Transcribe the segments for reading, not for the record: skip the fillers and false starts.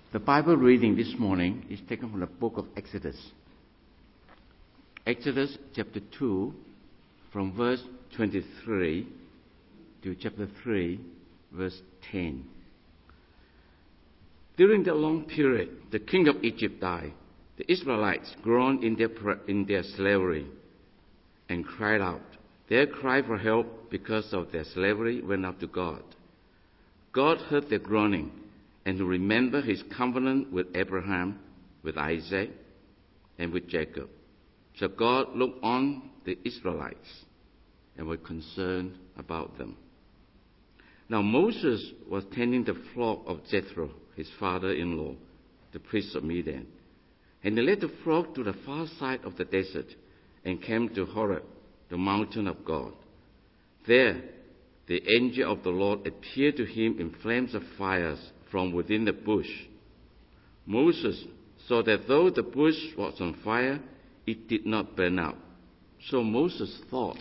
The Bible reading this morning is taken from the book of Exodus. Exodus chapter 2, from verse 23 to chapter 3, verse 10. During the long period, the king of Egypt died. The Israelites groaned in their slavery and cried out. Their cry for help because of their slavery went up to God. God heard their groaning and remembered his covenant with Abraham, with Isaac, and with Jacob. So God looked on the Israelites and was concerned about them. Now Moses was tending the flock of Jethro, his father-in-law, the priest of Midian. And he led the flock to the far side of the desert and came to Horeb, the mountain of God. There the angel of the Lord appeared to him in flames of fire from within the bush. Moses saw that though the bush was on fire, it did not burn up. So Moses thought,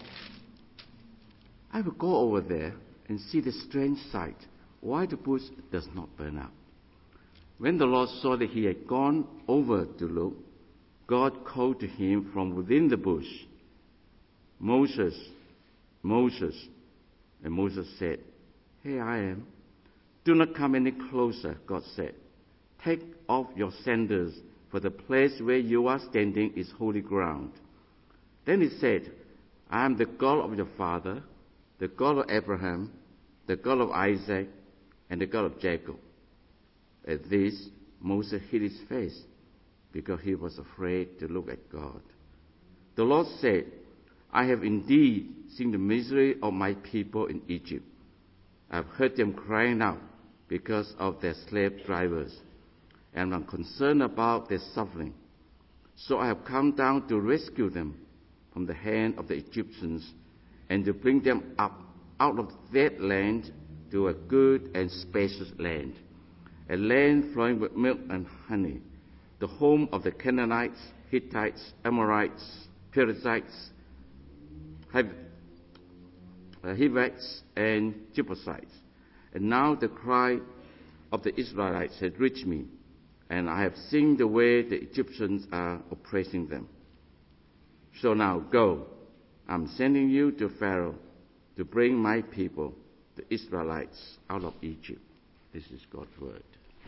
I will go over there and see the strange sight, why the bush does not burn up. When the Lord saw that he had gone over to look, God called to him from within the bush, Moses, Moses. And Moses said, Here I am. Do not come any closer, God said. Take off your sandals, for the place where you are standing is holy ground. Then he said, I am the God of your father, the God of Abraham, the God of Isaac, and the God of Jacob. At this, Moses hid his face, because he was afraid to look at God. The Lord said, I have indeed seen the misery of my people in Egypt. I have heard them crying out because of their slave drivers, and I'm concerned about their suffering. So I have come down to rescue them from the hand of the Egyptians and to bring them up out of that land to a good and spacious land, a land flowing with milk and honey, the home of the Canaanites, Hittites, Amorites, Perizzites, Hivites, and Jebusites. And now the cry of the Israelites has reached me, and I have seen the way the Egyptians are oppressing them. So now go, I'm sending you to Pharaoh to bring my people, the Israelites, out of Egypt. This is God's word.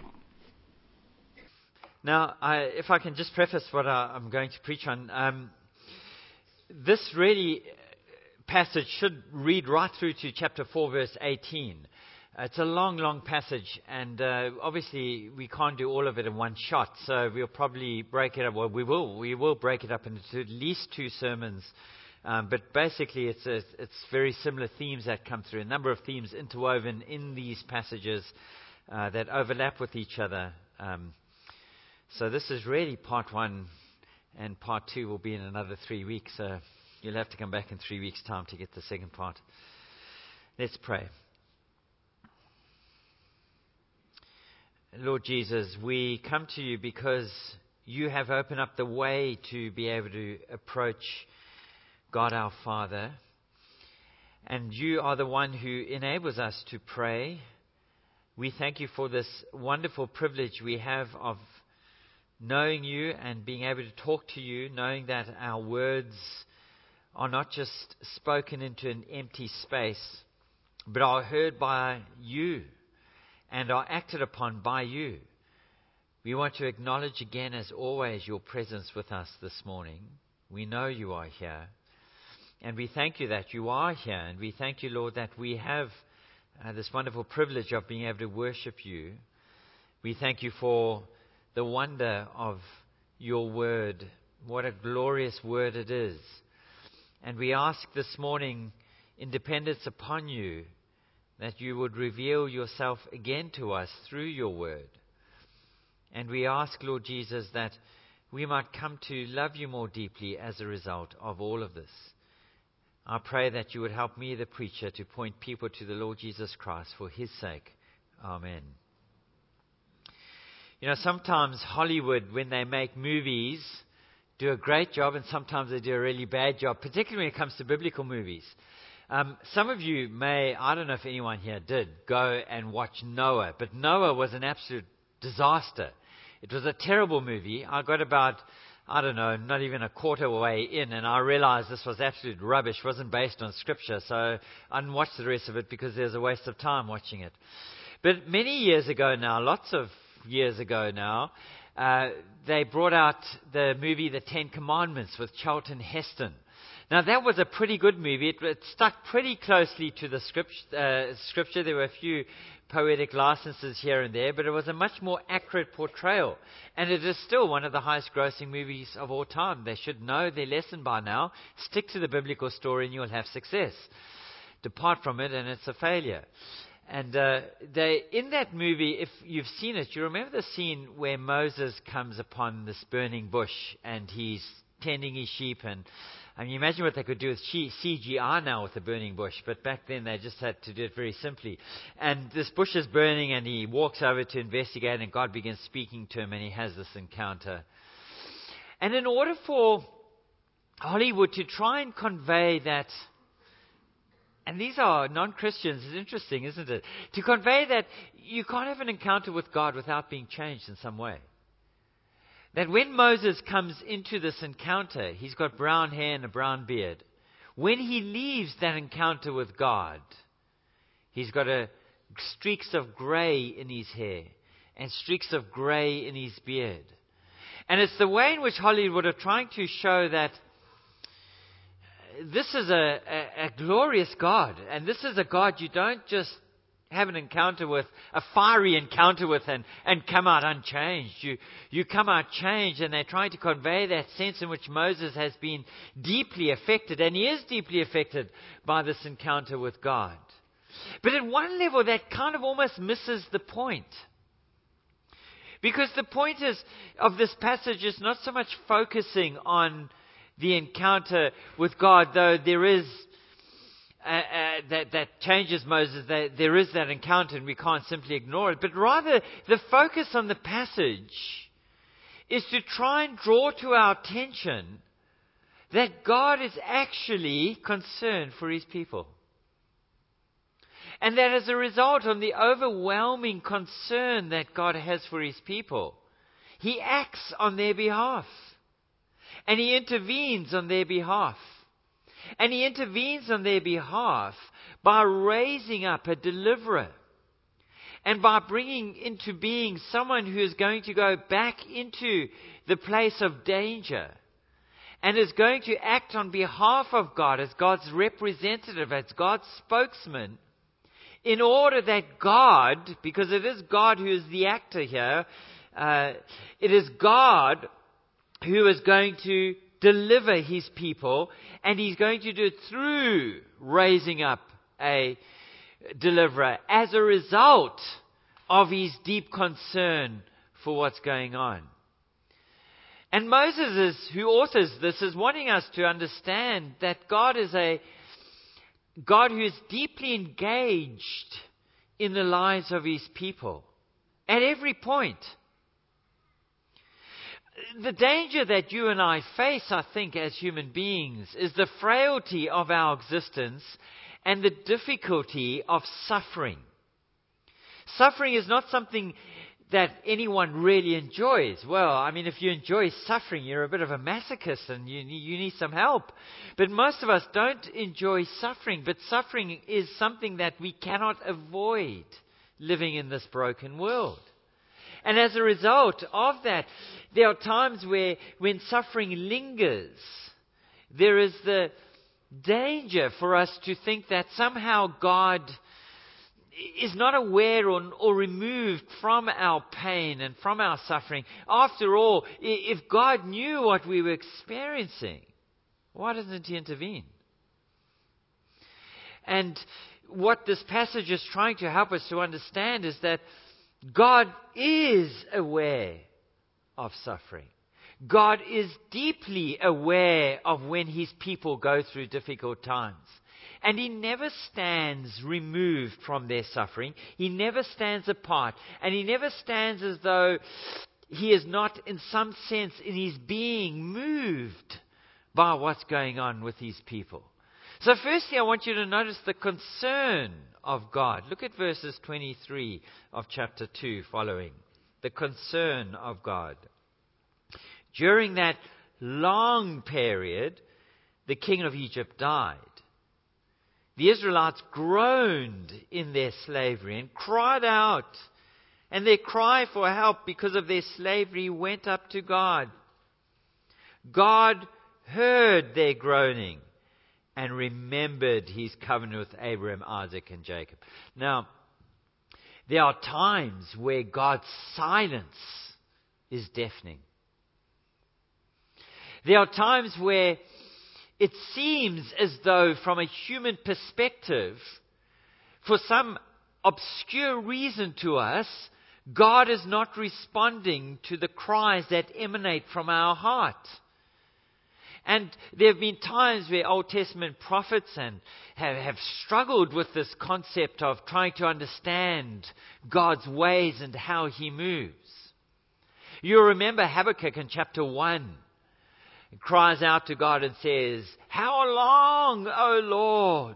Now, if I can just preface what I'm going to preach on, this really passage should read right through to chapter 4, verse 18. It's a long, long passage, and obviously we can't do all of it in one shot, so we'll probably break it up. Well, we will break it up into at least two sermons, but basically it's very similar themes that come through, a number of themes interwoven in these passages that overlap with each other. So this is really part one, and part two will be in another 3 weeks, so you'll have to come back in 3 weeks' time to get the second part. Let's pray. Lord Jesus, we come to you because you have opened up the way to be able to approach God our Father. And you are the one who enables us to pray. We thank you for this wonderful privilege we have of knowing you and being able to talk to you, knowing that our words are not just spoken into an empty space, but are heard by you and are acted upon by you. We want to acknowledge again, as always, your presence with us this morning. We know you are here, and we thank you that you are here, and we thank you, Lord, that we have this wonderful privilege of being able to worship you. We thank you for the wonder of your word. What a glorious word it is. And we ask this morning, in dependence upon you, that you would reveal yourself again to us through your word. And we ask, Lord Jesus, that we might come to love you more deeply as a result of all of this. I pray that you would help me, the preacher, to point people to the Lord Jesus Christ for his sake. Amen. You know, sometimes Hollywood, when they make movies, do a great job, and sometimes they do a really bad job, particularly when it comes to biblical movies. Some of you may, I don't know if anyone here did, go and watch Noah. But Noah was an absolute disaster. It was a terrible movie. I got about, not even a quarter way in, and I realized this was absolute rubbish. It wasn't based on Scripture, so I didn't watch the rest of it because there's a waste of time watching it. But many years ago now, lots of years ago now, they brought out the movie The Ten Commandments with Charlton Heston. Now, that was a pretty good movie. It stuck pretty closely to the scripture. There were a few poetic licenses here and there, but it was a much more accurate portrayal. And it is still one of the highest grossing movies of all time. They should know their lesson by now. Stick to the biblical story and you'll have success. Depart from it and it's a failure. And in that movie, if you've seen it, you remember the scene where Moses comes upon this burning bush and he's tending his sheep. And I mean, imagine what they could do with CGI now with the burning bush. But back then, they just had to do it very simply. And this bush is burning, and he walks over to investigate, and God begins speaking to him, and he has this encounter. And in order for Hollywood to try and convey that, and these are non-Christians, it's interesting, isn't it? To convey that you can't have an encounter with God without being changed in some way. That when Moses comes into this encounter, he's got brown hair and a brown beard. When he leaves that encounter with God, he's got streaks of gray in his hair and streaks of gray in his beard. And it's the way in which Hollywood are trying to show that this is a glorious God. And this is a God you don't just have an encounter with, a fiery encounter with, and come out unchanged. You come out changed, and they're trying to convey that sense in which Moses has been deeply affected, and he is deeply affected by this encounter with God. But at one level, that kind of almost misses the point. Because the point of this passage is not so much focusing on the encounter with God, though there is that changes Moses. There is that encounter, and we can't simply ignore it. But rather, the focus on the passage is to try and draw to our attention that God is actually concerned for His people. And that as a result of the overwhelming concern that God has for His people, He acts on their behalf. And He intervenes on their behalf. And He intervenes on their behalf by raising up a deliverer. And by bringing into being someone who is going to go back into the place of danger. And is going to act on behalf of God as God's representative, as God's spokesman. In order that God, because it is God who is the actor here, it is God who is going to deliver His people, and He's going to do it through raising up a deliverer as a result of His deep concern for what's going on. And Moses, who authors this, is wanting us to understand that God is a God who is deeply engaged in the lives of His people at every point. The danger that you and I face, I think, as human beings, is the frailty of our existence and the difficulty of suffering. Suffering is not something that anyone really enjoys. Well, I mean, if you enjoy suffering, you're a bit of a masochist and you need some help. But most of us don't enjoy suffering. But suffering is something that we cannot avoid living in this broken world. And as a result of that, there are times when suffering lingers, there is the danger for us to think that somehow God is not aware or removed from our pain and from our suffering. After all, if God knew what we were experiencing, why doesn't He intervene? And what this passage is trying to help us to understand is that God is aware of suffering. God is deeply aware of when His people go through difficult times. And He never stands removed from their suffering. He never stands apart. And He never stands as though He is not, in some sense, in His being moved by what's going on with His people. So firstly, I want you to notice the concern of God. Look at verses 23 of chapter 2 following. the concern of God. During that long period, the king of Egypt died. The Israelites groaned in their slavery and cried out, and their cry for help because of their slavery went up to God. God heard their groaning and remembered his covenant with Abraham, Isaac, and Jacob. Now, there are times where God's silence is deafening. There are times where it seems as though, from a human perspective, for some obscure reason to us, God is not responding to the cries that emanate from our heart. And there have been times where Old Testament prophets have struggled with this concept of trying to understand God's ways and how he moves. You remember Habakkuk in chapter 1. He cries out to God and says, "How long, O Lord?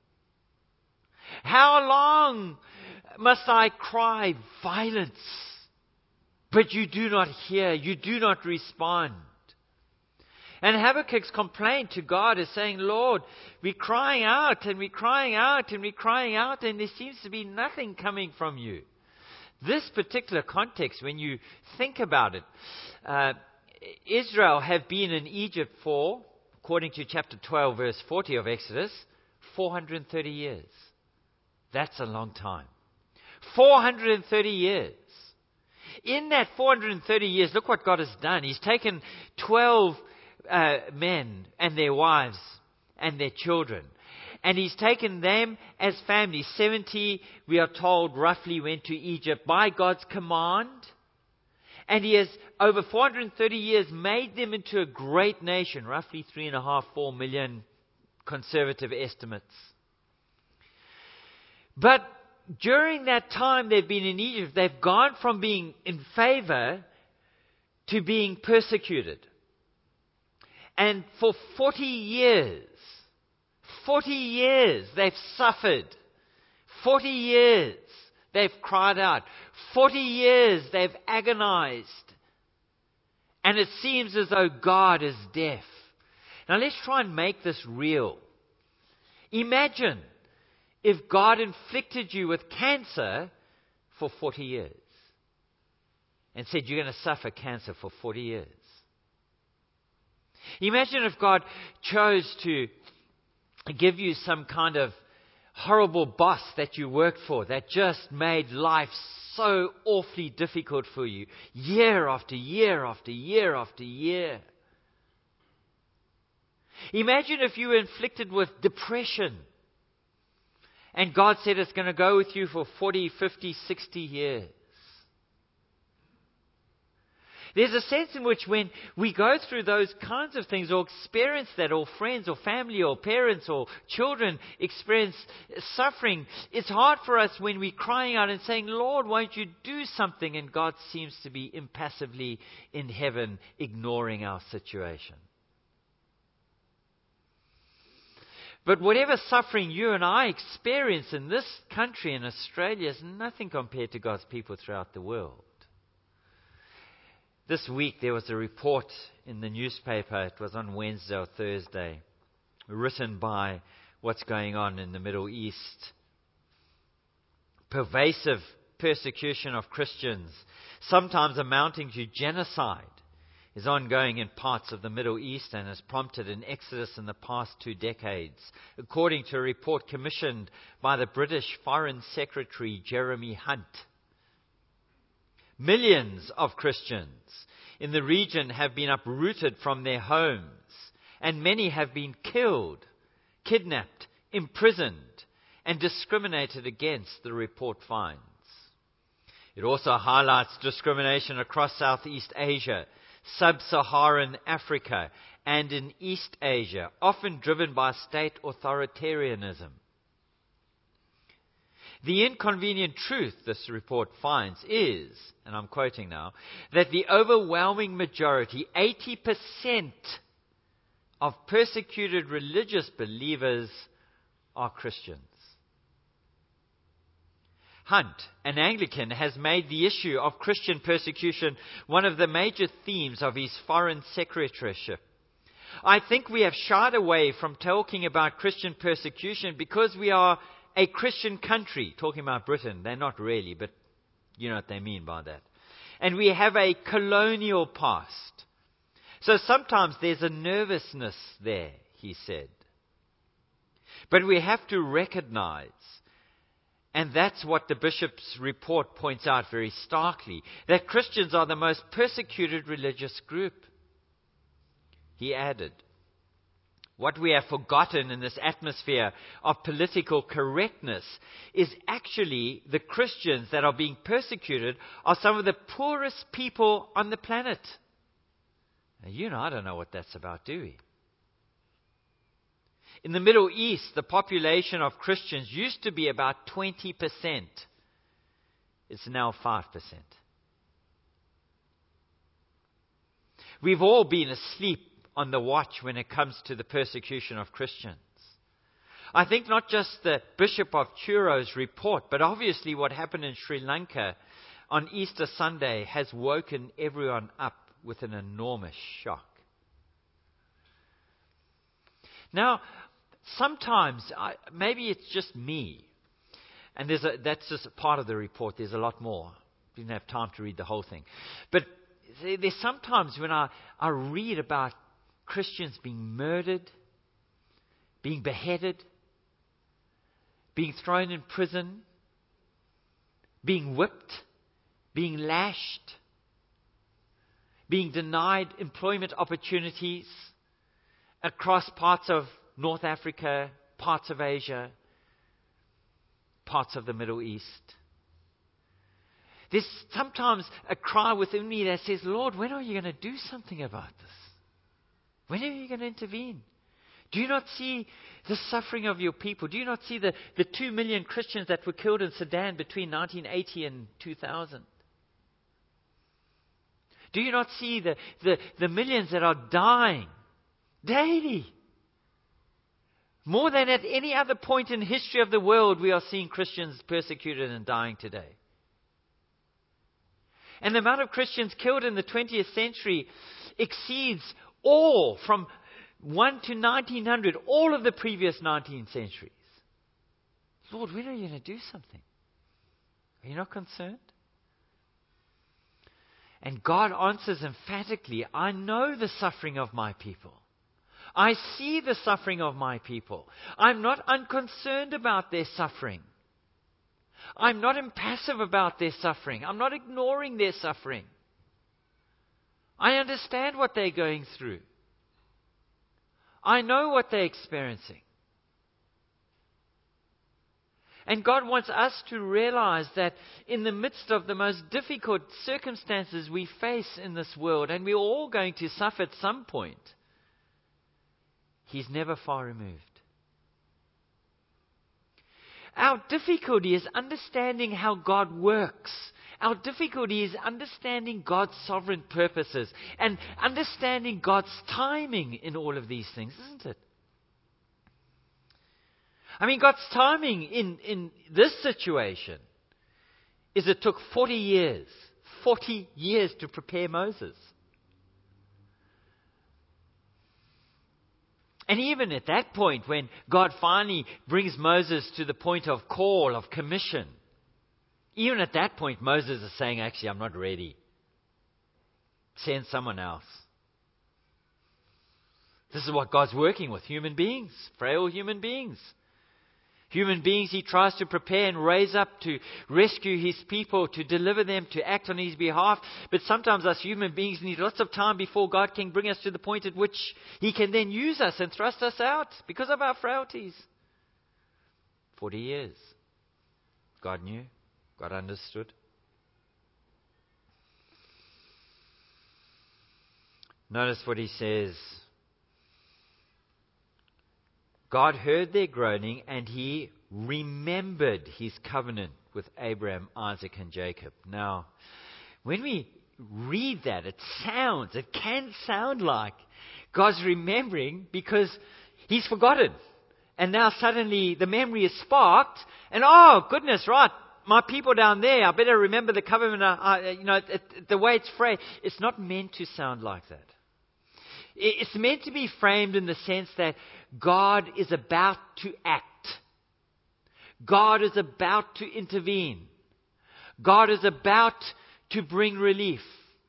How long must I cry violence? But you do not hear, you do not respond." And Habakkuk's complaint to God is saying, "Lord, we're crying out and we're crying out and we're crying out, and there seems to be nothing coming from you." This particular context, when you think about it, Israel have been in Egypt for, according to chapter 12, verse 40 of Exodus, 430 years. That's a long time. 430 years. In that 430 years, look what God has done. He's taken 12 men and their wives and their children. And he's taken them as families. 70, we are told, roughly went to Egypt by God's command. And he has, over 430 years, made them into a great nation, roughly 3.5, 4 million conservative estimates. But during that time they've been in Egypt, they've gone from being in favor to being persecuted. And for 40 years they've suffered. 40 years they've cried out. 40 years they've agonized. And it seems as though God is deaf. Now let's try and make this real. Imagine if God inflicted you with cancer for 40 years and said you're going to suffer cancer for 40 years. Imagine if God chose to give you some kind of horrible boss that you worked for that just made life so awfully difficult for you, year after year after year after year. Imagine if you were inflicted with depression and God said it's going to go with you for 40, 50, 60 years. There's a sense in which when we go through those kinds of things or experience that, or friends or family or parents or children experience suffering, it's hard for us when we're crying out and saying, "Lord, won't you do something?" And God seems to be impassively in heaven ignoring our situation. But whatever suffering you and I experience in this country, in Australia, is nothing compared to God's people throughout the world. This week there was a report in the newspaper, it was on Wednesday or Thursday, written by what's going on in the Middle East. Pervasive persecution of Christians, sometimes amounting to genocide, is ongoing in parts of the Middle East and has prompted an exodus in the past 2 decades, according to a report commissioned by the British Foreign Secretary Jeremy Hunt. Millions of Christians in the region have been uprooted from their homes, and many have been killed, kidnapped, imprisoned, and discriminated against, the report finds. It also highlights discrimination across Southeast Asia, Sub-Saharan Africa, and in East Asia, often driven by state authoritarianism. The inconvenient truth, this report finds, is, and I'm quoting now, that the overwhelming majority, 80% of persecuted religious believers are Christians. Hunt, an Anglican, has made the issue of Christian persecution one of the major themes of his foreign secretaryship. I think we have shied away from talking about Christian persecution because we are a Christian country. Talking about Britain, they're not really, but you know what they mean by that. And we have a colonial past. So sometimes there's a nervousness there, he said. But we have to recognize, and that's what the bishop's report points out very starkly, that Christians are the most persecuted religious group. He added, what we have forgotten in this atmosphere of political correctness is actually the Christians that are being persecuted are some of the poorest people on the planet. Now, I don't know what that's about, do we? In the Middle East, the population of Christians used to be about 20%. It's now 5%. We've all been asleep on the watch when it comes to the persecution of Christians. I think not just the Bishop of Churo's report, but obviously what happened in Sri Lanka on Easter Sunday has woken everyone up with an enormous shock. Now, sometimes, maybe it's just me, and that's just part of the report. There's a lot more. Didn't have time to read the whole thing. But there's sometimes when I read about Christians being murdered, being beheaded, being thrown in prison, being whipped, being lashed, being denied employment opportunities across parts of North Africa, parts of Asia, parts of the Middle East. There's sometimes a cry within me that says, Lord, when are you going to do something about this? When are you going to intervene? Do you not see the suffering of your people? Do you not see the 2 million Christians that were killed in Sudan between 1980 and 2000? Do you not see the millions that are dying daily? More than at any other point in history of the world, we are seeing Christians persecuted and dying today. And the amount of Christians killed in the 20th century exceeds all, from 1 to 1900, all of the previous 19 centuries. Lord, when are you going to do something? Are you not concerned? And God answers emphatically, I know the suffering of my people. I see the suffering of my people. I'm not unconcerned about their suffering. I'm not impassive about their suffering. I'm not ignoring their suffering. I understand what they're going through. I know what they're experiencing. And God wants us to realize that in the midst of the most difficult circumstances we face in this world, and we're all going to suffer at some point, He's never far removed. Our difficulty is understanding how God works. Our difficulty is understanding God's sovereign purposes and understanding God's timing in all of these things, isn't it? I mean, God's timing in this situation is it took 40 years to prepare Moses. And even at that point, when God finally brings Moses to the point of call, of commission, even at that point, Moses is saying, actually, I'm not ready. Send someone else. This is what God's working with human beings, frail human beings. Human beings He tries to prepare and raise up to rescue His people, to deliver them, to act on His behalf. But sometimes us human beings need lots of time before God can bring us to the point at which He can then use us and thrust us out because of our frailties. 40 years. God knew. God understood. Notice what He says. God heard their groaning, and He remembered His covenant with Abraham, Isaac, and Jacob. Now, when we read that, it can sound like God's remembering because He's forgotten. And now suddenly the memory is sparked, and oh, goodness, right, my people down there, I better remember the covenant. The way it's framed, it's not meant to sound like that. It's meant to be framed in the sense that God is about to act. God is about to intervene. God is about to bring relief.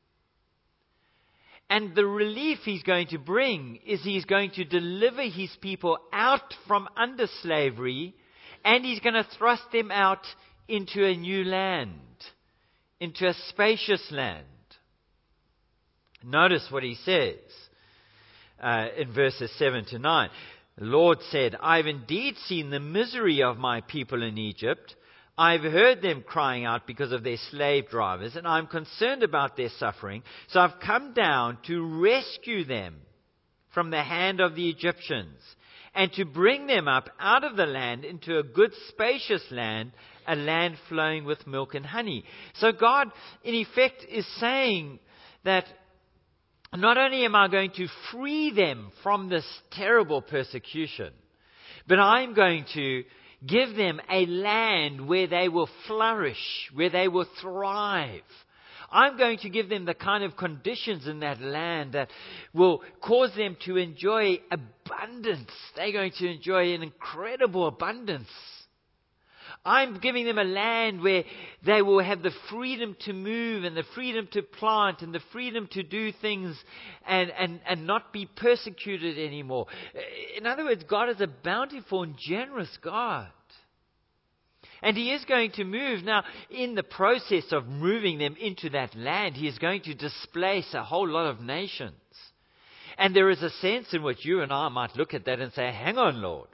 And the relief He's going to bring is He's going to deliver His people out from under slavery, and He's going to thrust them out into a new land, into a spacious land. Notice what He says in verses 7 to 9. The Lord said, I've indeed seen the misery of my people in Egypt. I've heard them crying out because of their slave drivers, and I'm concerned about their suffering. So I've come down to rescue them from the hand of the Egyptians, and to bring them up out of the land into a good spacious land, a land flowing with milk and honey. So God, in effect, is saying that not only am I going to free them from this terrible persecution, but I'm going to give them a land where they will flourish, where they will thrive. I'm going to give them the kind of conditions in that land that will cause them to enjoy abundance. They're going to enjoy an incredible abundance. I'm giving them a land where they will have the freedom to move and the freedom to plant and the freedom to do things and not be persecuted anymore. In other words, God is a bountiful and generous God. And He is going to move. Now, in the process of moving them into that land, He is going to displace a whole lot of nations. And there is a sense in which you and I might look at that and say, hang on, Lord.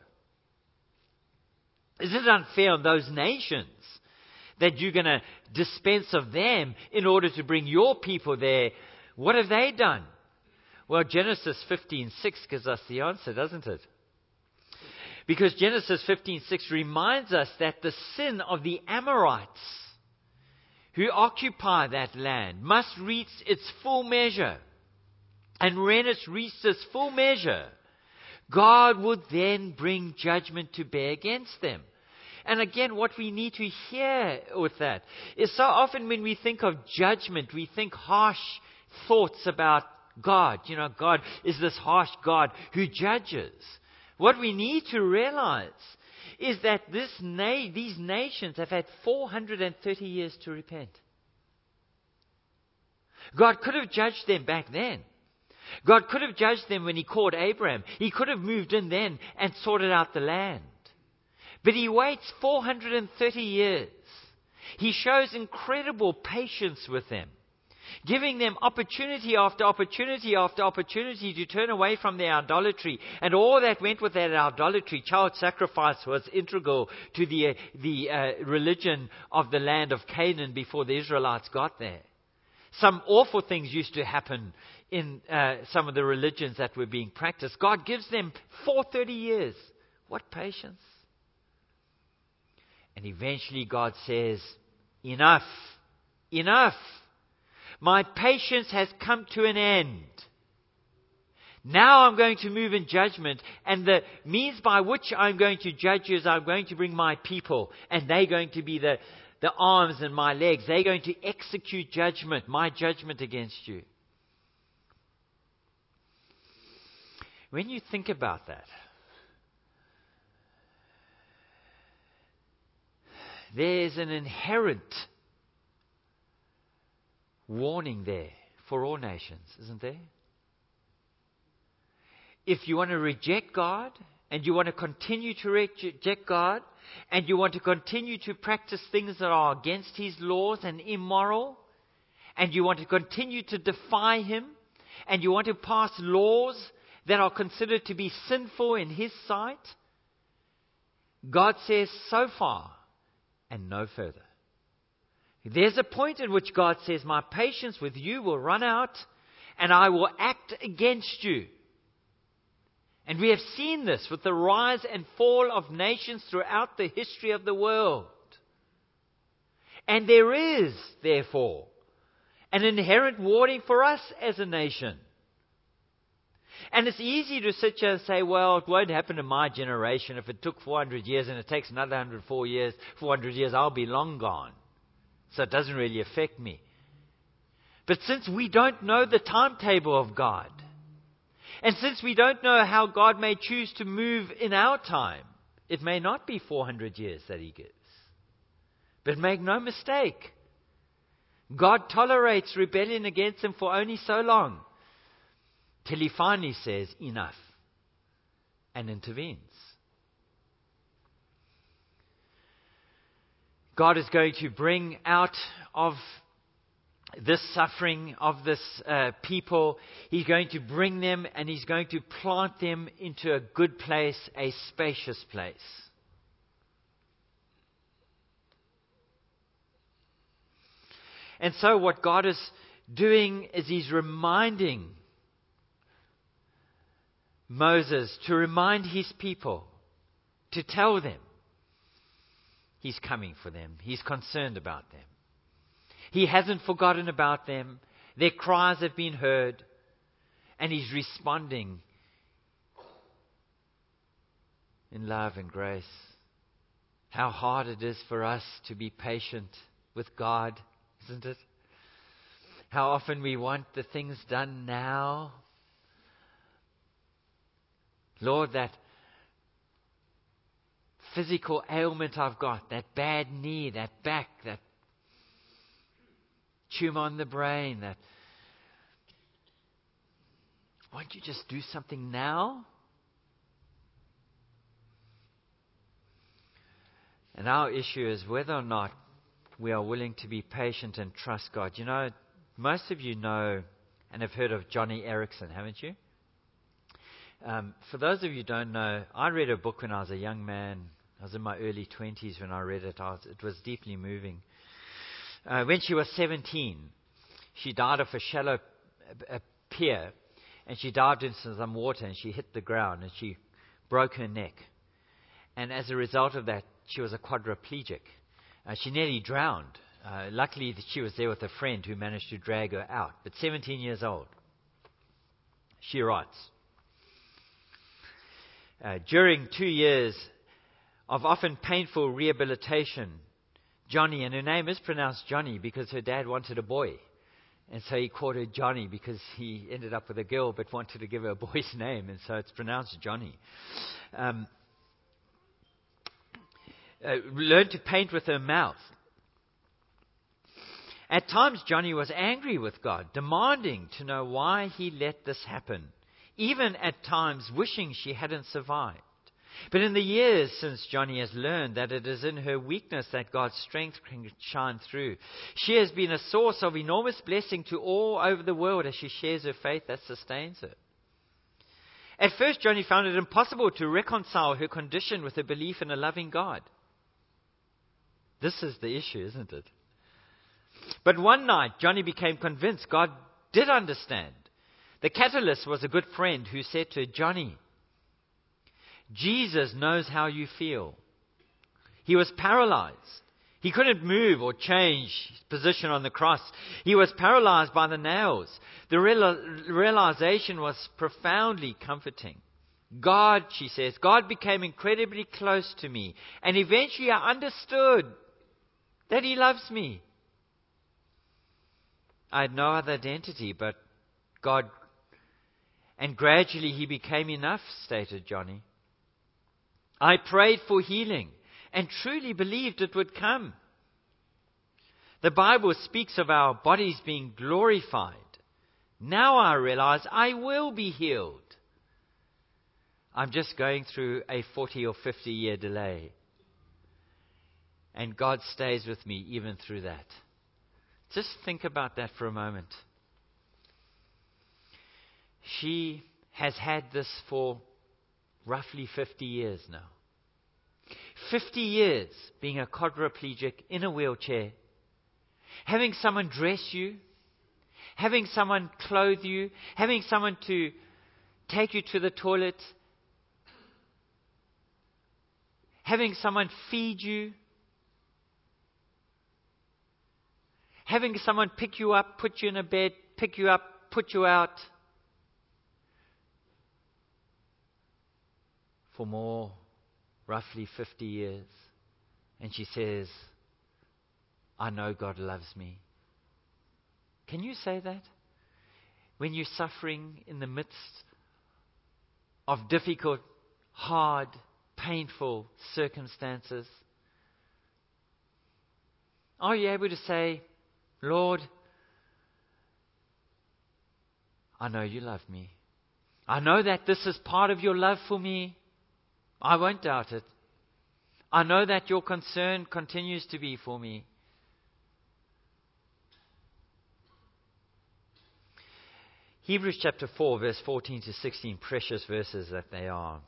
Is it unfair on those nations that you're going to dispense of them in order to bring your people there? What have they done? Well, Genesis 15:6 gives us the answer, doesn't it? Because Genesis 15:6 reminds us that the sin of the Amorites who occupy that land must reach its full measure. And when it's reached its full measure, God would then bring judgment to bear against them. And again, what we need to hear with that is so often when we think of judgment, we think harsh thoughts about God. God is this harsh God who judges. What we need to realize is that these nations have had 430 years to repent. God could have judged them back then. God could have judged them when He called Abraham. He could have moved in then and sorted out the land. But He waits 430 years. He shows incredible patience with them, giving them opportunity after opportunity after opportunity to turn away from their idolatry. And all that went with that idolatry, child sacrifice, was integral to the religion of the land of Canaan before the Israelites got there. Some awful things used to happen in some of the religions that were being practiced. God gives them 430 years. What patience. And eventually God says, enough, enough. My patience has come to an end. Now I'm going to move in judgment. And the means by which I'm going to judge you is I'm going to bring my people. And they're going to be the arms and my legs. They're going to execute judgment, my judgment against you. When you think about that, there's an inherent warning there for all nations, isn't there? If you want to reject God, and you want to continue to reject God, and you want to continue to practice things that are against His laws and immoral, and you want to continue to defy Him, and you want to pass laws that are considered to be sinful in His sight, God says so far and no further. There's a point at which God says, my patience with you will run out and I will act against you. And we have seen this with the rise and fall of nations throughout the history of the world. And there is, therefore, an inherent warning for us as a nation. And it's easy to sit here and say, well, it won't happen in my generation. If it took 400 years and it takes another 400 years, I'll be long gone. So it doesn't really affect me. But since we don't know the timetable of God, and since we don't know how God may choose to move in our time, it may not be 400 years that He gives. But make no mistake, God tolerates rebellion against Him for only so long, till He finally says, enough, and intervenes. God is going to bring out of this suffering of this people, He's going to bring them and He's going to plant them into a good place, a spacious place. And so what God is doing is He's reminding Moses to remind His people, to tell them He's coming for them. He's concerned about them. He hasn't forgotten about them. Their cries have been heard. And He's responding in love and grace. How hard it is for us to be patient with God, isn't it? How often we want the things done now. Lord, that physical ailment I've got, that bad knee, that back, that tumor on the brain, that won't you just do something now? And our issue is whether or not we are willing to be patient and trust God. You know, most of you know and have heard of Johnny Erickson, haven't you? For those of you who don't know, I read a book when I was a young man. I was in my early 20s when I read it. It was deeply moving. When she was 17, she died off a shallow pier, and she dived into some water, and she hit the ground, and she broke her neck. And as a result of that, she was a quadriplegic. She nearly drowned. Luckily, she was there with a friend who managed to drag her out. But 17 years old. She writes, during 2 years of often painful rehabilitation, Johnny, and her name is pronounced Johnny because her dad wanted a boy. And so he called her Johnny because he ended up with a girl but wanted to give her a boy's name, and so it's pronounced Johnny. Learned to paint with her mouth. At times, Johnny was angry with God, demanding to know why He let this happen, even at times wishing she hadn't survived. But in the years since Johnny has learned that it is in her weakness that God's strength can shine through, she has been a source of enormous blessing to all over the world as she shares her faith that sustains her. At first, Johnny found it impossible to reconcile her condition with her belief in a loving God. This is the issue, isn't it? But one night, Johnny became convinced God did understand. The catalyst was a good friend who said to her, Johnny, Jesus knows how you feel. He was paralyzed. He couldn't move or change his position on the cross. He was paralyzed by the nails. The realization was profoundly comforting. God, she says, God became incredibly close to me. And eventually I understood that He loves me. I had no other identity but God. And gradually He became enough, stated Johnny. I prayed for healing and truly believed it would come. The Bible speaks of our bodies being glorified. Now I realize I will be healed. I'm just going through a 40 or 50 year delay. And God stays with me even through that. Just think about that for a moment. She has had this for roughly 50 years now. 50 years being a quadriplegic in a wheelchair. Having someone dress you. Having someone clothe you. Having someone to take you to the toilet. Having someone feed you. Having someone pick you up, put you in a bed, pick you up, put you out. for roughly 50 years. And she says, I know God loves me. Can you say that? When you're suffering in the midst of difficult, hard, painful circumstances, are you able to say, Lord, I know you love me. I know that this is part of your love for me. I won't doubt it. I know that your concern continues to be for me. Hebrews chapter 4, verse 14 to 16, precious verses that they are.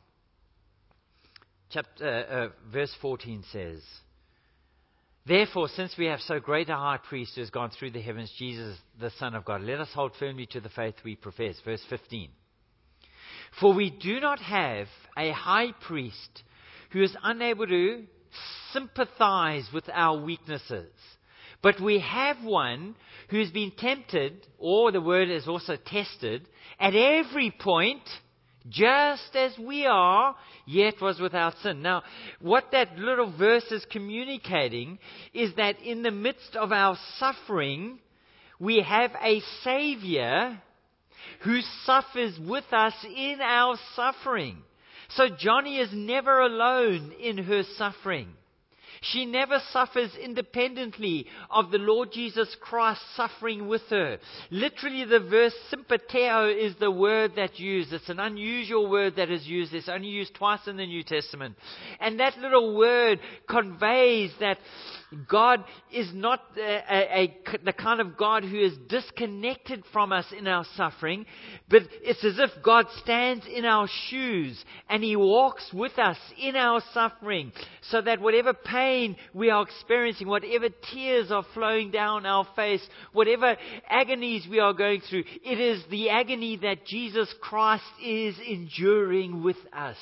Verse 14 says, Therefore, since we have so great a high priest who has gone through the heavens, Jesus, the Son of God, let us hold firmly to the faith we profess. Verse 15. For we do not have a high priest who is unable to sympathize with our weaknesses, but we have one who has been tempted, or the word is also tested, at every point, just as we are, yet was without sin. Now, what that little verse is communicating is that in the midst of our suffering, we have a Savior who suffers with us in our suffering. So Johnny is never alone in her suffering. She never suffers independently of the Lord Jesus Christ suffering with her. Literally, the verse sympateo is the word that's used. It's an unusual word that is used. It's only used twice in the New Testament. And that little word conveys that God is not the kind of God who is disconnected from us in our suffering, but it's as if God stands in our shoes and He walks with us in our suffering, so that whatever pain we are experiencing, whatever tears are flowing down our face, whatever agonies we are going through, it is the agony that Jesus Christ is enduring with us.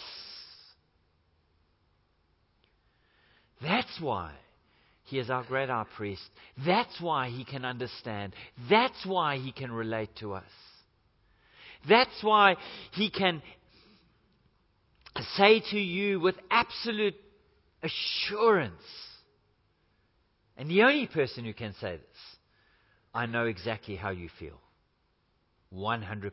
That's why He is our great high priest. That's why He can understand. That's why He can relate to us. That's why He can say to you with absolute assurance, and the only person who can say this, I know exactly how you feel. 100%.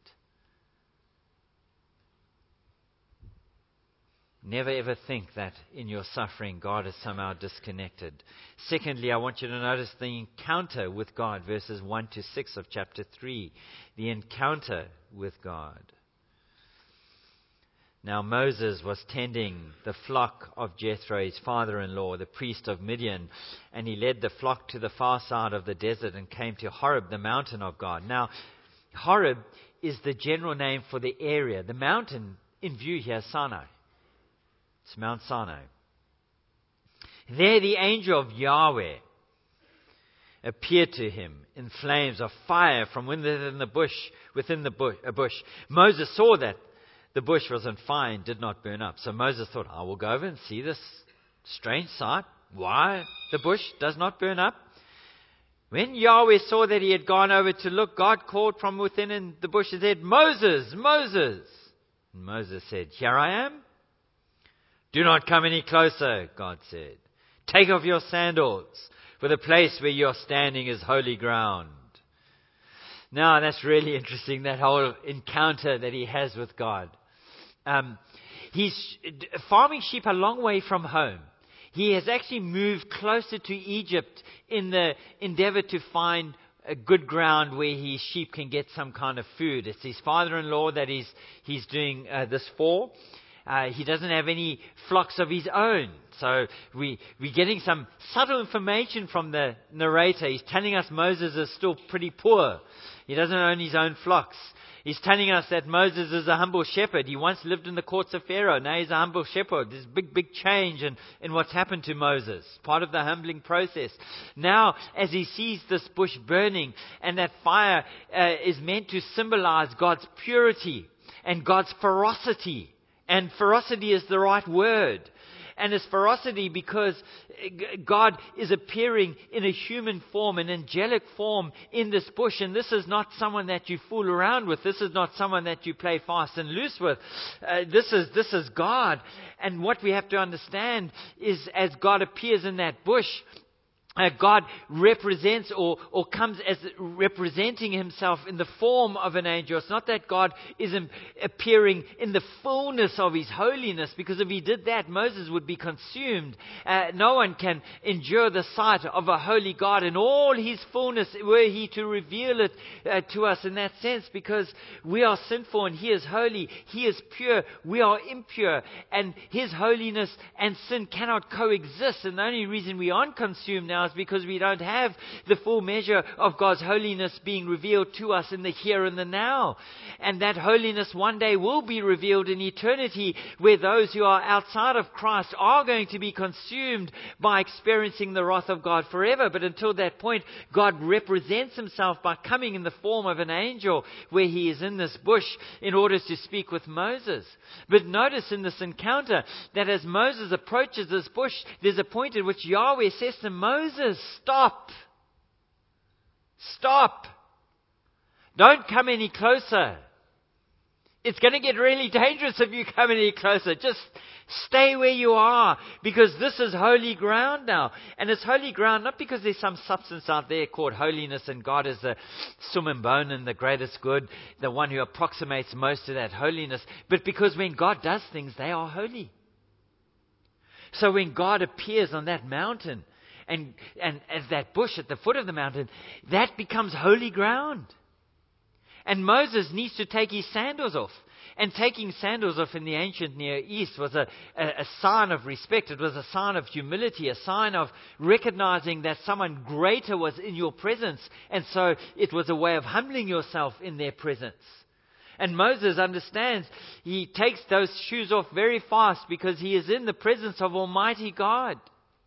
Never ever think that in your suffering God is somehow disconnected. Secondly, I want you to notice the encounter with God, verses 1 to 6 of chapter 3. The encounter with God. Now Moses was tending the flock of Jethro, his father-in-law, the priest of Midian, and he led the flock to the far side of the desert and came to Horeb, the mountain of God. Now, Horeb is the general name for the area. The mountain in view here is Sinai. It's Mount Sinai. There the angel of Yahweh appeared to him in flames of fire from within the bush. Moses saw that the bush was on fire and did not burn up. So Moses thought, I will go over and see this strange sight. Why the bush does not burn up? When Yahweh saw that he had gone over to look, God called from within in the bush and said, Moses, Moses. And Moses said, Here I am. Do not come any closer, God said. Take off your sandals, for the place where you are standing is holy ground. Now, that's really interesting, that whole encounter that he has with God. He's farming sheep a long way from home. He has actually moved closer to Egypt in the endeavor to find a good ground where his sheep can get some kind of food. It's his father-in-law that he's doing this for. He doesn't have any flocks of his own. So we're getting some subtle information from the narrator. He's telling us Moses is still pretty poor. He doesn't own his own flocks. He's telling us that Moses is a humble shepherd. He once lived in the courts of Pharaoh. Now he's a humble shepherd. There's a big change in what's happened to Moses. Part of the humbling process. Now, as he sees this bush burning, and that fire is meant to symbolize God's purity and God's ferocity. And ferocity is the right word. And his ferocity because God is appearing in a human form, an angelic form in this bush. And this is not someone that you fool around with. This is not someone that you play fast and loose with. This is God. And what we have to understand is as God appears in that bush, God represents or comes as representing himself in the form of an angel. It's not that God is appearing in the fullness of his holiness, because if he did that, Moses would be consumed. No one can endure the sight of a holy God in all his fullness were he to reveal it to us in that sense, because we are sinful and he is holy. He is pure. We are impure. And his holiness and sin cannot coexist. And the only reason we aren't consumed now is because we don't have the full measure of God's holiness being revealed to us in the here and the now. And that holiness one day will be revealed in eternity, where those who are outside of Christ are going to be consumed by experiencing the wrath of God forever. But until that point, God represents himself by coming in the form of an angel, where he is in this bush in order to speak with Moses. But notice in this encounter that as Moses approaches this bush, there's a point at which Yahweh says to Moses, stop. Stop. Don't come any closer. It's going to get really dangerous if you come any closer. Just stay where you are, because this is holy ground now. And it's holy ground not because there's some substance out there called holiness and God is the sum and bone and the greatest good, the one who approximates most of that holiness, but because when God does things, they are holy. So when God appears on that mountain, and as that bush at the foot of the mountain, that becomes holy ground. And Moses needs to take his sandals off. And taking sandals off in the ancient Near East was a sign of respect. It was a sign of humility, a sign of recognizing that someone greater was in your presence. And so it was a way of humbling yourself in their presence. And Moses understands. He takes those shoes off very fast because he is in the presence of Almighty God.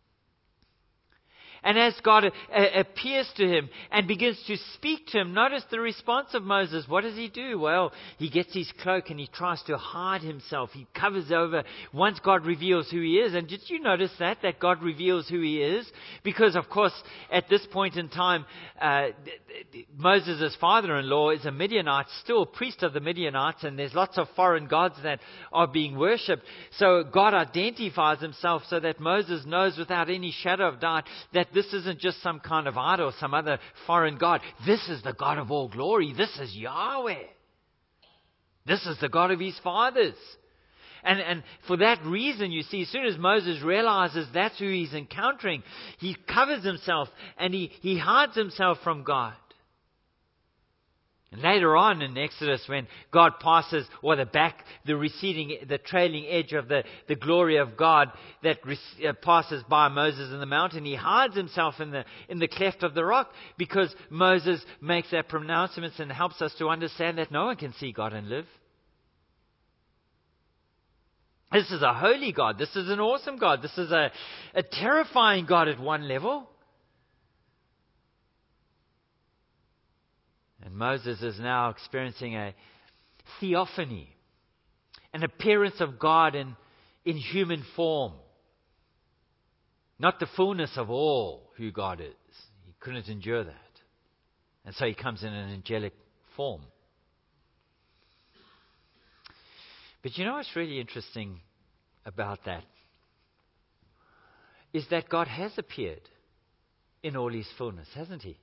And as God appears to him and begins to speak to him, notice the response of Moses. What does he do? Well, he gets his cloak and he tries to hide himself. He covers over once God reveals who he is. And did you notice that God reveals who he is? Because, of course, at this point in time, Moses' father-in-law is a Midianite, still a priest of the Midianites, and there's lots of foreign gods that are being worshipped. So God identifies himself so that Moses knows without any shadow of doubt that this isn't just some kind of idol, some other foreign god. This is the God of all glory. This is Yahweh. This is the God of his fathers. And for that reason, you see, as soon as Moses realizes that's who he's encountering, he covers himself and he hides himself from God. And later on in Exodus, when God passes, or the trailing edge of the glory of God that passes by Moses in the mountain, he hides himself in the cleft of the rock, because Moses makes that pronouncement and helps us to understand that no one can see God and live. This is a holy God. This is an awesome God. This is a terrifying God at one level. And Moses is now experiencing a theophany, an appearance of God in human form. Not the fullness of all who God is. He couldn't endure that. And so he comes in an angelic form. But you know what's really interesting about that? Is that God has appeared in all his fullness, hasn't he?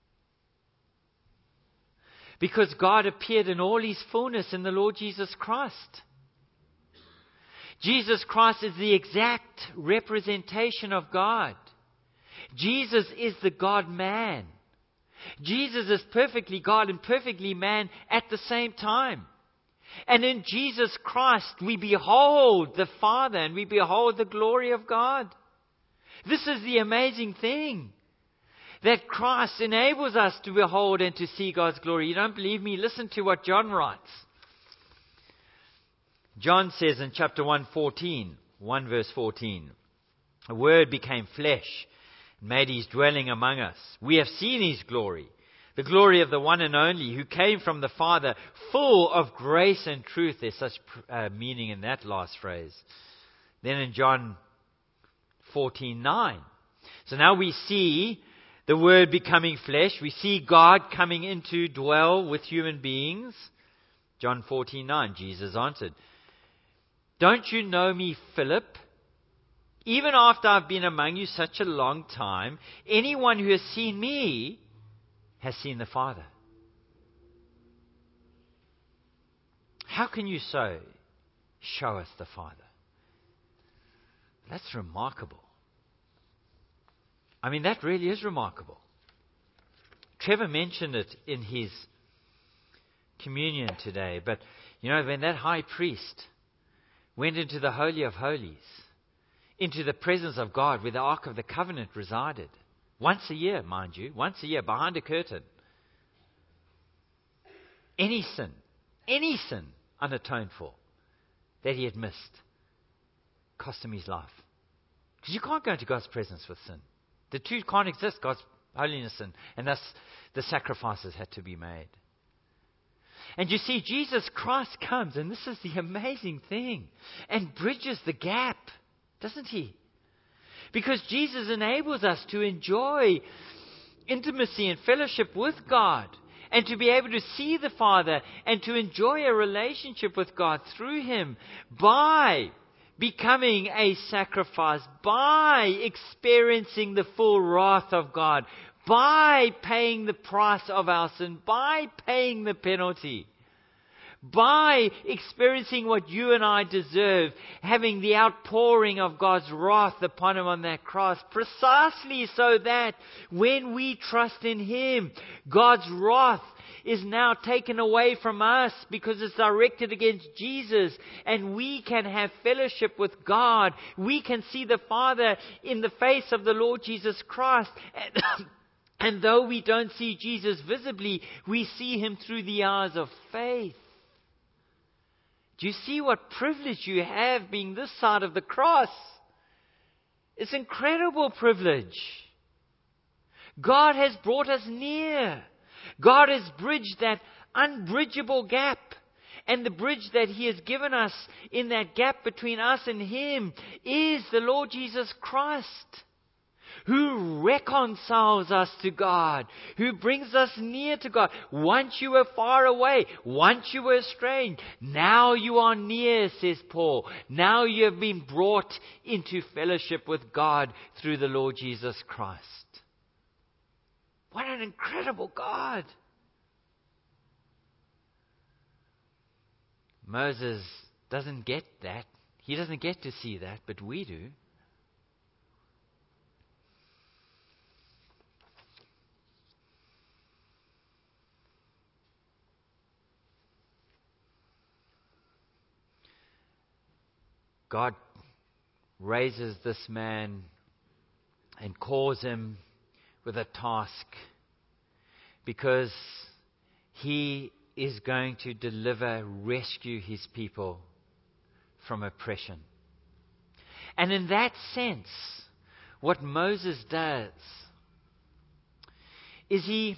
Because God appeared in all his fullness in the Lord Jesus Christ. Jesus Christ is the exact representation of God. Jesus is the God-man. Jesus is perfectly God and perfectly man at the same time. And in Jesus Christ, we behold the Father and we behold the glory of God. This is the amazing thing, that Christ enables us to behold and to see God's glory. You don't believe me? Listen to what John writes. John says in chapter 1 verse 14, the Word became flesh and made his dwelling among us. We have seen his glory, the glory of the one and only who came from the Father, full of grace and truth. There's such meaning in that last phrase. Then in John 14:9. So now we see the Word becoming flesh. We see God coming in to dwell with human beings. John 14:9, Jesus answered, "Don't you know me, Philip? Even after I've been among you such a long time, anyone who has seen me has seen the Father." How can you so show us the Father? That's remarkable. I mean, that really is remarkable. Trevor mentioned it in his communion today, but you know, when that high priest went into the Holy of Holies, into the presence of God where the Ark of the Covenant resided, once a year, mind you, once a year, behind a curtain, any sin unatoned for that he had missed cost him his life. Because you can't go into God's presence with sin. The two can't exist, God's holiness and thus the sacrifices had to be made. And you see, Jesus Christ comes, and this is the amazing thing, and bridges the gap, doesn't he? Because Jesus enables us to enjoy intimacy and fellowship with God, and to be able to see the Father, and to enjoy a relationship with God through Him by becoming a sacrifice, by experiencing the full wrath of God, by paying the price of our sin, by paying the penalty, by experiencing what you and I deserve, having the outpouring of God's wrath upon Him on that cross, precisely so that when we trust in Him, God's wrath is now taken away from us because it's directed against Jesus, and we can have fellowship with God. We can see the Father in the face of the Lord Jesus Christ. And though we don't see Jesus visibly, we see Him through the eyes of faith. Do you see what privilege you have being this side of the cross? It's incredible privilege. God has brought us near. God has bridged that unbridgeable gap. And the bridge that He has given us in that gap between us and Him is the Lord Jesus Christ, who reconciles us to God, who brings us near to God. Once you were far away, once you were estranged, now you are near, says Paul. Now you have been brought into fellowship with God through the Lord Jesus Christ. What an incredible God! Moses doesn't get that. He doesn't get to see that, but we do. God raises this man and calls him with a task because He is going to rescue His people from oppression. And in that sense, what Moses does is he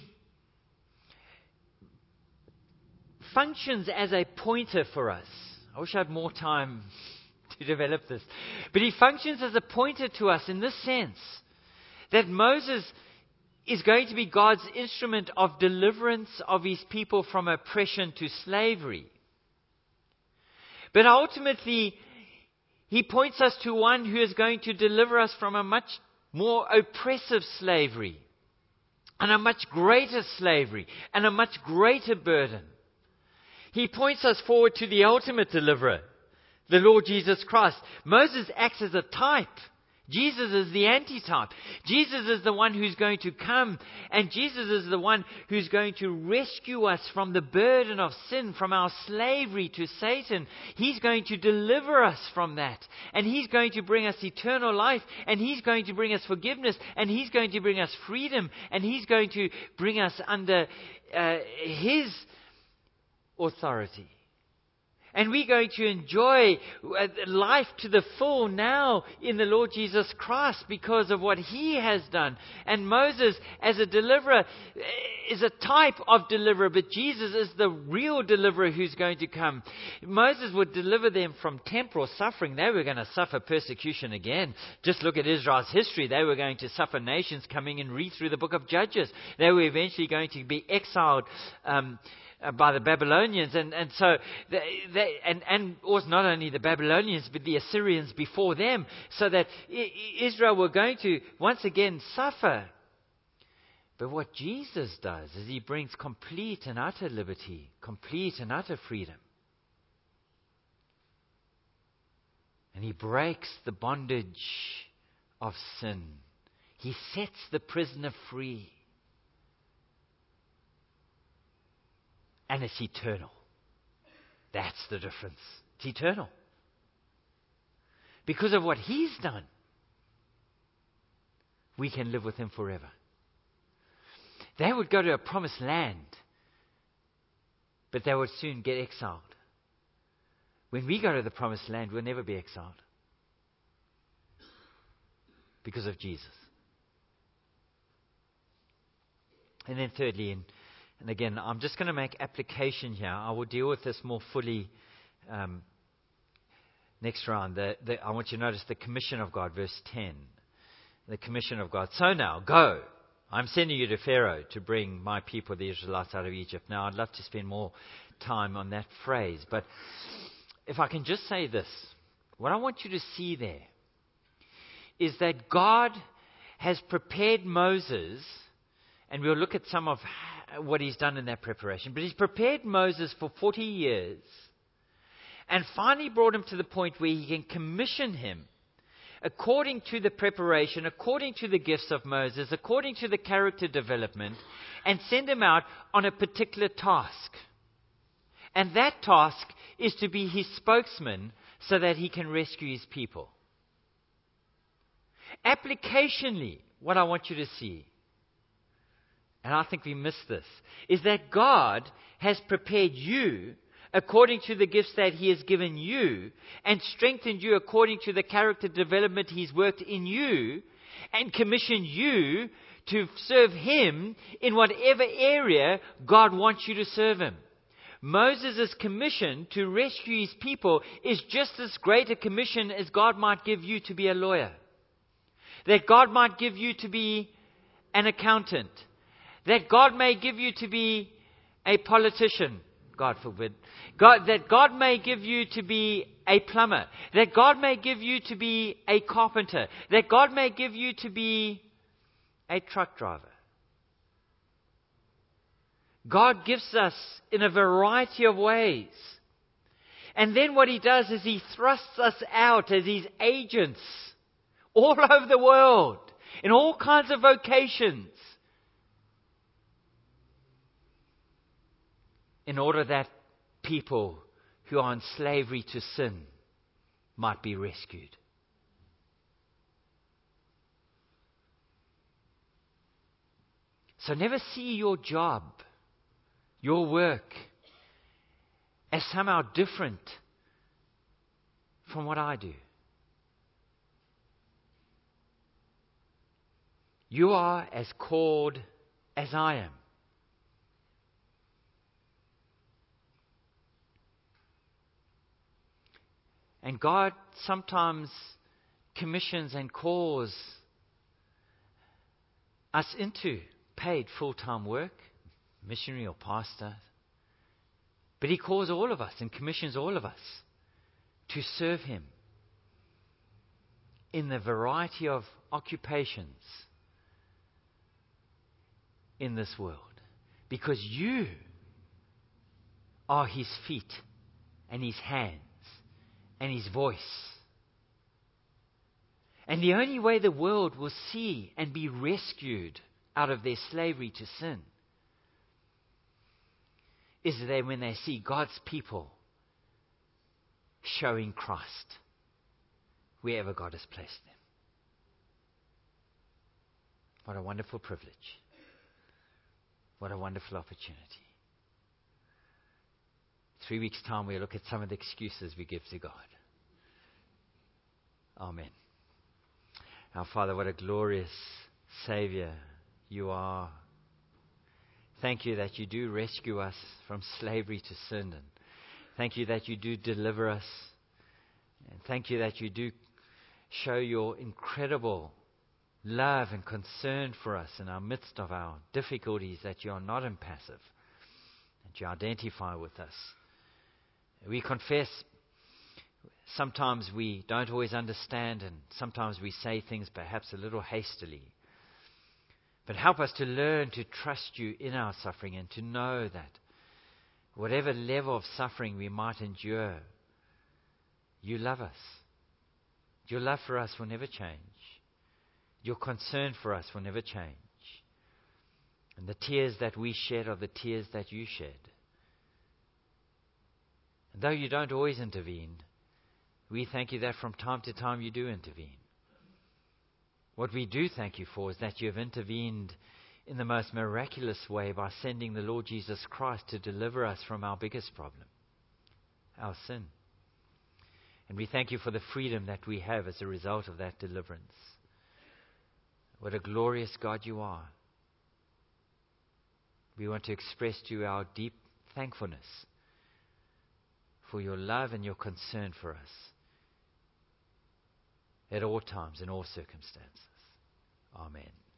functions as a pointer for us. I wish I had more time to develop this. But he functions as a pointer to us in this sense, that Moses is going to be God's instrument of deliverance of His people from oppression to slavery. But ultimately, he points us to one who is going to deliver us from a much more oppressive slavery, and a much greater slavery, and a much greater burden. He points us forward to the ultimate deliverer, the Lord Jesus Christ. Moses acts as a type. Jesus is the antitype. Jesus is the one who's going to come, and Jesus is the one who's going to rescue us from the burden of sin, from our slavery to Satan. He's going to deliver us from that, and He's going to bring us eternal life, and He's going to bring us forgiveness, and He's going to bring us freedom, and He's going to bring us under His authority. And we're going to enjoy life to the full now in the Lord Jesus Christ because of what He has done. And Moses, as a deliverer, is a type of deliverer, but Jesus is the real deliverer who's going to come. Moses would deliver them from temporal suffering. They were going to suffer persecution again. Just look at Israel's history. They were going to suffer nations coming and read through the book of Judges. They were eventually going to be exiled by the Babylonians, and so and also not only the Babylonians but the Assyrians before them, so that Israel were going to once again suffer. But what Jesus does is He brings complete and utter liberty, complete and utter freedom. And He breaks the bondage of sin. He sets the prisoner free. And it's eternal. That's the difference. It's eternal. Because of what He's done, we can live with Him forever. They would go to a promised land, but they would soon get exiled. When we go to the promised land, we'll never be exiled. Because of Jesus. And then thirdly, and again, I'm just going to make application here. I will deal with this more fully next round. I want you to notice the commission of God, verse 10. The commission of God. So now, go. I'm sending you to Pharaoh to bring my people, the Israelites, out of Egypt. Now, I'd love to spend more time on that phrase. But if I can just say this. What I want you to see there is that God has prepared Moses, and we'll look at some of what He's done in that preparation. But He's prepared Moses for 40 years and finally brought him to the point where He can commission him according to the preparation, according to the gifts of Moses, according to the character development, and send him out on a particular task. And that task is to be His spokesman so that He can rescue His people. Applicationally, what I want you to see, and I think we miss this, is that God has prepared you according to the gifts that He has given you and strengthened you according to the character development He's worked in you and commissioned you to serve Him in whatever area God wants you to serve Him. Moses' commission to rescue his people is just as great a commission as God might give you to be a lawyer. That God might give you to be an accountant. That God may give you to be a politician, God forbid. That God may give you to be a plumber. That God may give you to be a carpenter. That God may give you to be a truck driver. God gives us in a variety of ways. And then what He does is He thrusts us out as His agents all over the world, in all kinds of vocations, in order that people who are in slavery to sin might be rescued. So never see your job, your work, as somehow different from what I do. You are as called as I am. And God sometimes commissions and calls us into paid full-time work, missionary or pastor. But He calls all of us and commissions all of us to serve Him in the variety of occupations in this world. Because you are His feet and His hands and His voice. And the only way the world will see and be rescued out of their slavery to sin is that when they see God's people showing Christ wherever God has placed them. What a wonderful privilege. What a wonderful opportunity. 3 weeks' time, we'll look at some of the excuses we give to God. Amen. Our Father, what a glorious Savior you are. Thank you that you do rescue us from slavery to sin. And thank you that you do deliver us. And thank you that you do show your incredible love and concern for us in our midst of our difficulties, that you are not impassive, that you identify with us. We confess sometimes we don't always understand, and sometimes we say things perhaps a little hastily. But help us to learn to trust you in our suffering, and to know that whatever level of suffering we might endure, you love us. Your love for us will never change. Your concern for us will never change. And the tears that we shed are the tears that you shed. And though you don't always intervene, we thank you that from time to time you do intervene. What we do thank you for is that you have intervened in the most miraculous way by sending the Lord Jesus Christ to deliver us from our biggest problem, our sin. And we thank you for the freedom that we have as a result of that deliverance. What a glorious God you are. We want to express to you our deep thankfulness for your love and your concern for us at all times, in all circumstances. Amen.